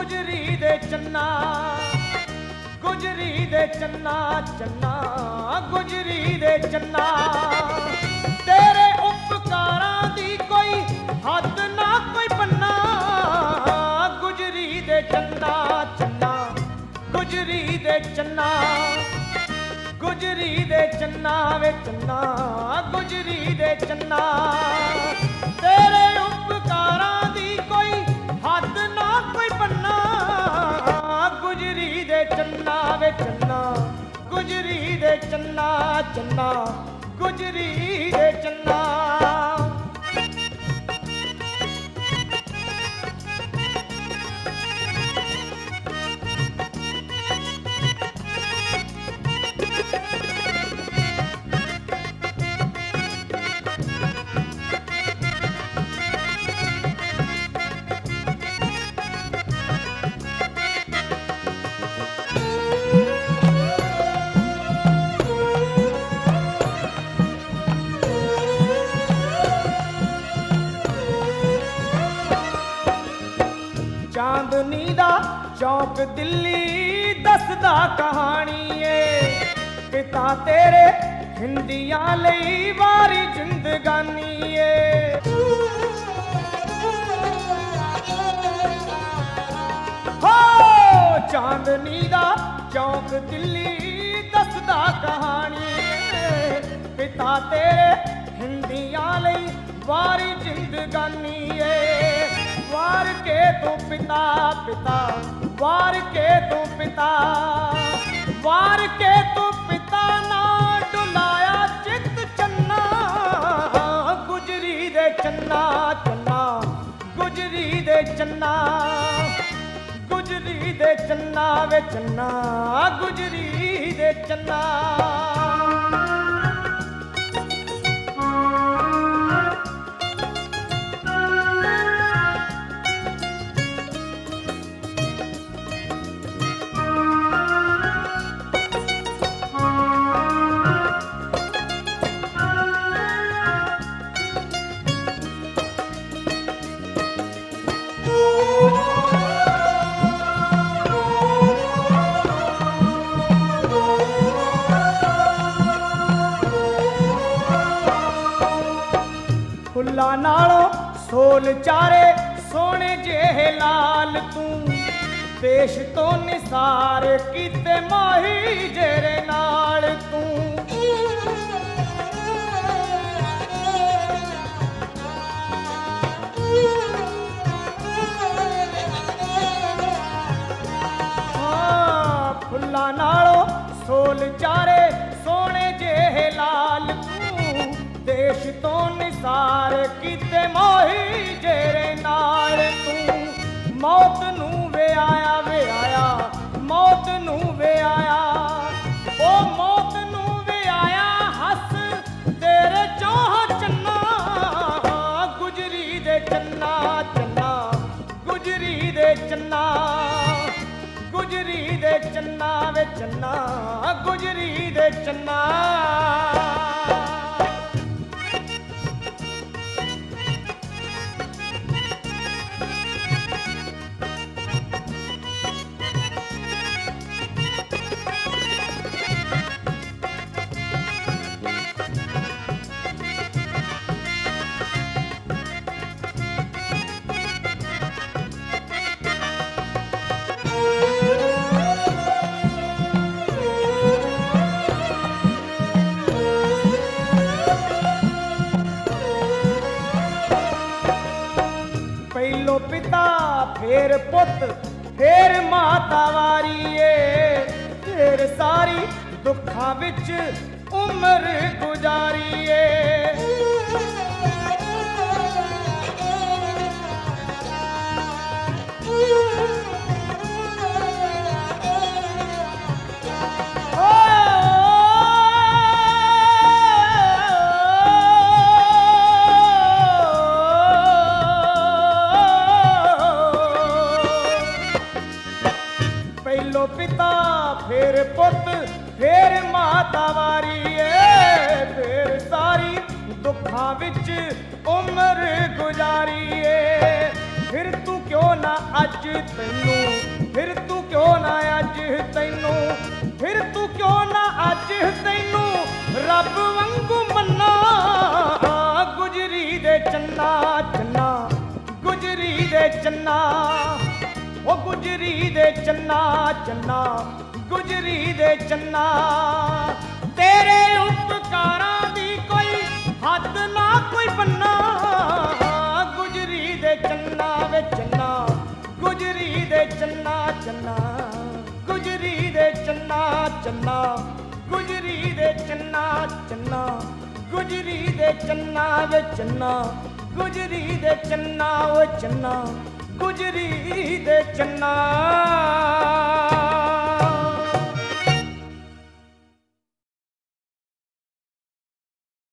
ਗੁਜਰੀ ਦੇ ਚੰਨਾ, ਗੁਜਰੀ ਦੇ ਚੰਨਾ, ਚੰਨਾ ਗੁਜਰੀ ਦੇ ਚੰਨਾ। ਤੇਰੇ ਉਪਕਾਰਾਂ ਦੀ ਕੋਈ ਹੱਦ ਨਾ ਕੋਈ ਪੰਨਾ, ਗੁਜਰੀ ਦੇ ਚੰਨਾ, ਚੰਨਾ ਗੁਜਰੀ ਦੇ ਚੰਨਾ, ਗੁਜਰੀ ਦੇ ਚੰਨਾ ਵੇ ਚੰਨਾ, ਗੁਜਰੀ ਦੇ ਚੰਨਾ। ਤੇਰੇ ਉਪਕਾਰਾਂ ਦੀ ਕੋਈ ਹੱਦ ਨਾ ਕੋਈ ਪੰਨਾ, ਗੁਜਰੀ ਦੇ ਚੰਨਾ ਵੇ ਚੰਨਾ, ਗੁਜਰੀ ਦੇ ਚੰਨਾ, ਚੰਨਾ ਗੁਜਰੀ ਦੇ ਚੰਨਾ। ਚਾਂਦਨੀ ਦਾ ਚੌਕ ਦਿੱਲੀ ਦੱਸਦਾ ਕਹਾਣੀ ਏ, ਪਿਤਾ ਤੇਰੇ ਹਿੰਦੀਆਂ ਲਈ ਵਾਰੀ ਜ਼ਿੰਦਗਾਨੀ ਏ। ਹੋ ਚਾਂਦਨੀ ਦਾ ਚੌਕ ਦਿੱਲੀ ਦੱਸਦਾ ਕਹਾਣੀ ਏ, ਪਿਤਾ ਤੇਰੇ ਹਿੰਦੀਆਂ ਲਈ ਵਾਰੀ ਜ਼ਿੰਦਗਾਨੀ ਏ। ਵਾਰ ਕੇ ਤੂੰ ਪਿਤਾ, ਪਿਤਾ ਵਾਰ ਕੇ ਤੂੰ ਪਿਤਾ, ਵਾਰ ਕੇ ਤੂੰ ਪਿਤਾ ਨਾ ਡੁਲਾਇਆ ਚਿੱਤ ਚੰਨਾ, ਗੁਜਰੀ ਦੇ ਚੰਨਾ, ਚੰਨਾ ਗੁਜਰੀ ਦੇ ਚੰਨਾ, ਗੁਜਰੀ ਦੇ ਚੰਨਾ ਵੇ ਚੰਨਾ, ਗੁਜਰੀ ਦੇ ਚੰਨਾ। ਫੁੱਲਾਂ ਨਾਲੋਂ ਸੋਲ ਚਾਰੇ ਸੋਹਣੇ ਜਿਹੇ ਲਾਲ ਤੂੰ, ਦੇਸ਼ ਤੋਂ ਨਿਸਾਰ ਕੀਤੇ ਮਾਹੀ ਜੇਰੇ ਨਾਲ ਤੂੰ। ਫੁੱਲਾਂ ਨਾਲੋਂ ਸੋਲ ਚਾਰੇ ਸੋਹਣੇ ਜਿਹੇ ਲਾਲ ਤੂੰ, ਦੇਸ਼ ਤੋਂ ਨਿਸਾਰ ਕੀਤੇ ਮੋਹੀ ਜੇਰੇ ਨਾਲ ਤੂੰ। ਮੌਤ ਨੂੰ ਵਿਆਇਆ, ਵਿਆਇਆ ਮੌਤ ਨੂੰ ਵਿਆਇਆ, ਉਹ ਮੌਤ ਨੂੰ ਵਿਆਇਆ ਹੱਸ ਤੇਰੇ ਚੋਹ ਚੰਨਾ, ਗੁਜਰੀ ਦੇ ਚੰਨਾ, ਚੰਨਾ ਗੁਜਰੀ ਦੇ ਚੰਨਾ, ਗੁਜਰੀ ਦੇ ਚੰਨਾ ਵੇ ਚੰਨਾ, ਗੁਜਰੀ ਦੇ ਚੰਨਾ। ਪਹਿਲੋਂ ਪਿਤਾ ਫੇਰ ਪੁੱਤ ਫੇਰ ਮਾਤਾ ਵਾਰੀ ਏ, ਫੇਰ ਸਾਰੀ ਦੁੱਖਾਂ ਵਿੱਚ ਉਮਰ ਗੁਜ਼ਾਰੀ ਏ। ਪਹਿਲੋਂ ਪਿਤਾ ਫੇਰ ਪੁੱਤ ਫੇਰ ਮਾਤਾ ਵਾਰੀ ਏ, ਫੇਰ ਸਾਰੀ ਦੁੱਖਾਂ ਵਿੱਚ ਉਮਰ ਗੁਜ਼ਾਰੀ ਏ। ਫਿਰ ਤੂੰ ਕਿਉਂ ਨਾ ਅੱਜ ਤੈਨੂੰ ਫਿਰ ਤੂੰ ਕਿਉਂ ਨਾ ਅੱਜ ਤੈਨੂੰ, ਫਿਰ ਤੂੰ ਕਿਉਂ ਨਾ ਅੱਜ ਤੈਨੂੰ ਰੱਬ ਵਾਂਗੂ ਮੰਨਾ। ਗੁਜਰੀ ਦੇ ਚੰਨਾ ਚੰਨਾ, ਗੁਜਰੀ ਦੇ ਚੰਨਾ, ਉਹ ਗੁਜਰੀ ਦੇ ਚੰਨਾ ਚੰਨਾ, ਗੁਜਰੀ ਦੇ ਚੰਨਾ। ਤੇਰੇ ਉਪਕਾਰਾਂ ਦੀ ਕੋਈ ਹੱਦ ਨਾ ਕੋਈ ਬੰਨਾ। ਗੁਜਰੀ ਦੇ ਚੰਨਾ ਵੇ ਚੰਨਾ, ਗੁਜਰੀ ਦੇ ਚੰਨਾ ਚੰਨਾ, ਗੁਜਰੀ ਦੇ ਚੰਨਾ ਚੰਨਾ, ਗੁਜਰੀ ਦੇ ਚੰਨਾ ਚੰਨਾ, ਗੁਜਰੀ ਦੇ ਚੰਨਾ ਵੇ ਚੰਨਾ, ਗੁਜਰੀ ਦੇ ਚੰਨਾ ਓ ਚੰਨਾ, ਗੁਜਰੀ ਦੇ ਚੰਨਾ।